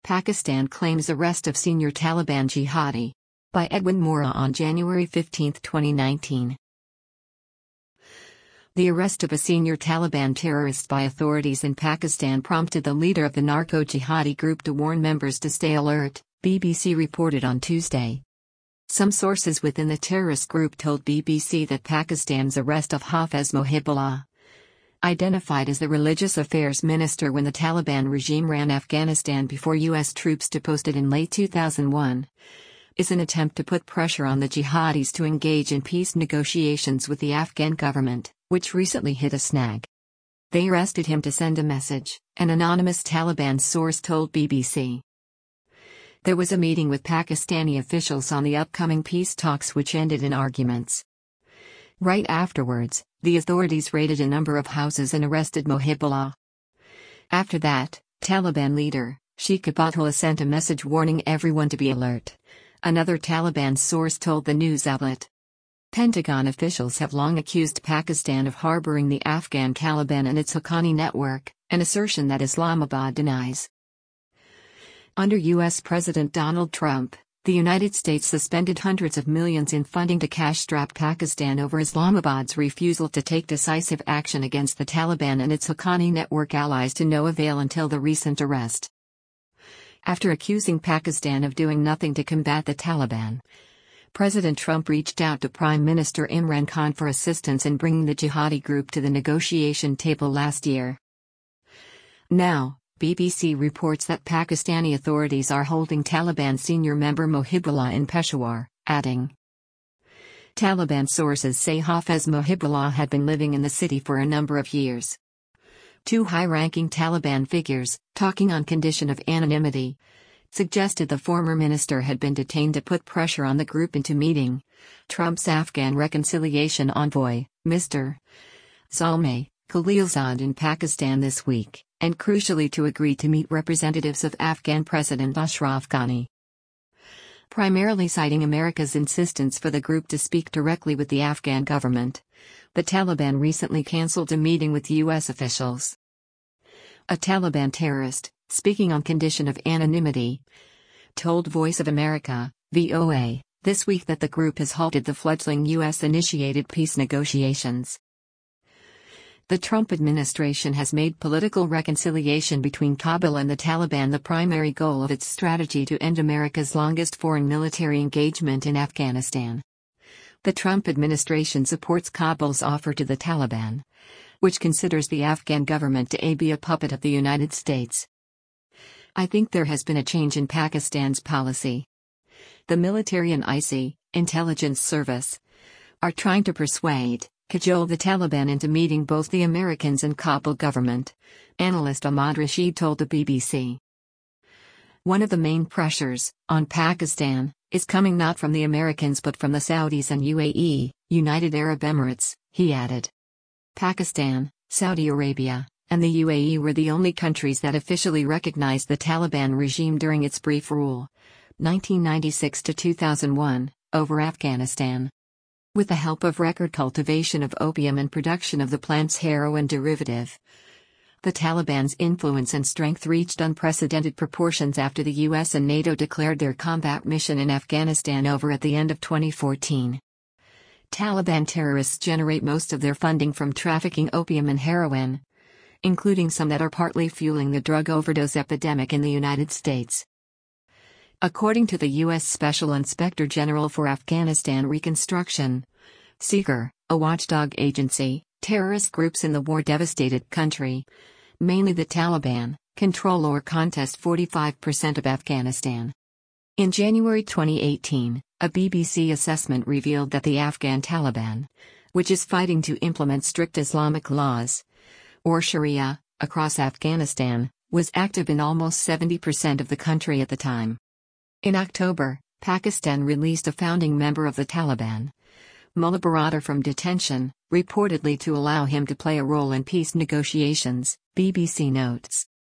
Pakistan claims arrest of senior Taliban jihadi. By Edwin Mora on January 15, 2019. The arrest of a senior Taliban terrorist by authorities in Pakistan prompted the leader of the narco-jihadi group to warn members to stay alert, BBC reported on Tuesday. Some sources within the terrorist group told BBC that Pakistan's arrest of Hafez Mohibullah, identified as the religious affairs minister when the Taliban regime ran Afghanistan before U.S. troops deposed in late 2001, is an attempt to put pressure on the jihadis to engage in peace negotiations with the Afghan government, which recently hit a snag. They arrested him to send a message, an anonymous Taliban source told BBC. There was a meeting with Pakistani officials on the upcoming peace talks which ended in arguments. Right afterwards, the authorities raided a number of houses and arrested Mohibullah. After that, Taliban leader, Sheikh Abatullah sent a message warning everyone to be alert, another Taliban source told the news outlet. Pentagon officials have long accused Pakistan of harboring the Afghan Taliban and its Haqqani network, an assertion that Islamabad denies. Under U.S. President Donald Trump, the United States suspended hundreds of millions in funding to cash-strap Pakistan over Islamabad's refusal to take decisive action against the Taliban and its Haqqani network allies to no avail until the recent arrest. After accusing Pakistan of doing nothing to combat the Taliban, President Trump reached out to Prime Minister Imran Khan for assistance in bringing the jihadi group to the negotiation table last year. Now, BBC reports that Pakistani authorities are holding Taliban senior member Mohibullah in Peshawar, adding, Taliban sources say Hafez Mohibullah had been living in the city for a number of years. Two high-ranking Taliban figures, talking on condition of anonymity, suggested the former minister had been detained to put pressure on the group into meeting Trump's Afghan reconciliation envoy, Mr. Zalmay Khalilzad in Pakistan this week, and crucially to agree to meet representatives of Afghan President Ashraf Ghani. Primarily citing America's insistence for the group to speak directly with the Afghan government, the Taliban recently cancelled a meeting with U.S. officials. A Taliban terrorist, speaking on condition of anonymity, told Voice of America, VOA, this week that the group has halted the fledgling U.S.-initiated peace negotiations. The Trump administration has made political reconciliation between Kabul and the Taliban the primary goal of its strategy to end America's longest foreign military engagement in Afghanistan. The Trump administration supports Kabul's offer to the Taliban, which considers the Afghan government to be a puppet of the United States. I think there has been a change in Pakistan's policy. The military and IC, intelligence service, are trying to cajole the Taliban into meeting both the Americans and Kabul government, analyst Ahmad Rashid told the BBC. One of the main pressures on Pakistan is coming not from the Americans but from the Saudis and UAE, United Arab Emirates, he added. Pakistan, Saudi Arabia, and the UAE were the only countries that officially recognized the Taliban regime during its brief rule, 1996 to 2001, over Afghanistan. With the help of record cultivation of opium and production of the plant's heroin derivative, the Taliban's influence and strength reached unprecedented proportions after the US and NATO declared their combat mission in Afghanistan over at the end of 2014. Taliban terrorists generate most of their funding from trafficking opium and heroin, including some that are partly fueling the drug overdose epidemic in the United States. According to the U.S. Special Inspector General for Afghanistan Reconstruction, SEACR, a watchdog agency, terrorist groups in the war-devastated country, mainly the Taliban, control or contest 45% of Afghanistan. In January 2018, a BBC assessment revealed that the Afghan Taliban, which is fighting to implement strict Islamic laws, or Sharia, across Afghanistan, was active in almost 70% of the country at the time. In October, Pakistan released a founding member of the Taliban, Mullah Baradar, from detention, reportedly to allow him to play a role in peace negotiations, BBC notes.